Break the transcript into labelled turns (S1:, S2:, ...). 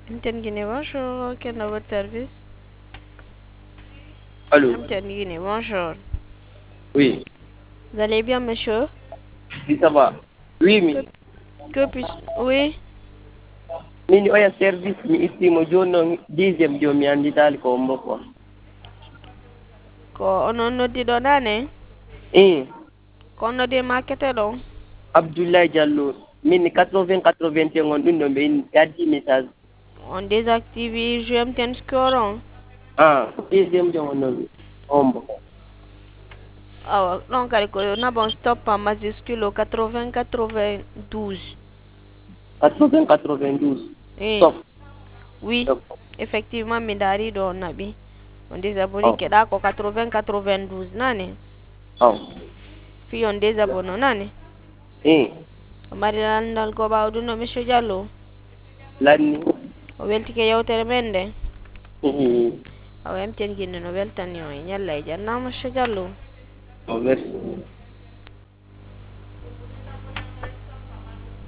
S1: MTN Guinée, bonjour. Quel est votre service?
S2: Allô?
S1: MTN Guinée, bonjour.
S2: Oui.
S1: Vous allez bien, monsieur?
S2: Oui, ça va. Oui,
S1: Que,
S2: mi.
S1: que puis... Oui?
S2: Mini oya service mi istimo jono 10e jo mi anditali ko ombo ko.
S1: Ko onon noddiɗo nane? Ko on noddi makete ɗo?
S2: Abdoulaye Diallo. Min 80 on ɗum ɗo ɓe gaddi message.
S1: On désactive GMTN Scoron.
S2: 10e jo on noon ombo.
S1: Ah, non, carico, on a bon stop en majuscule au 80-92.
S2: 80-92.
S1: Eh,
S2: Stop.
S1: oui,
S2: Stop.
S1: effectivement, Midari do nabi. On désabonne
S2: Oh.
S1: que là, 80-92, nane.
S2: Oh.
S1: Puis on désabonne, nane. Mari landal ko bawdu no monsieur Diallo.
S2: Lanni.
S1: O welti ke yewtere men nde.
S2: Oh,
S1: Awa MTN Guinée no weltani o e ñalla e jannama monsieur Diallo.
S2: merci.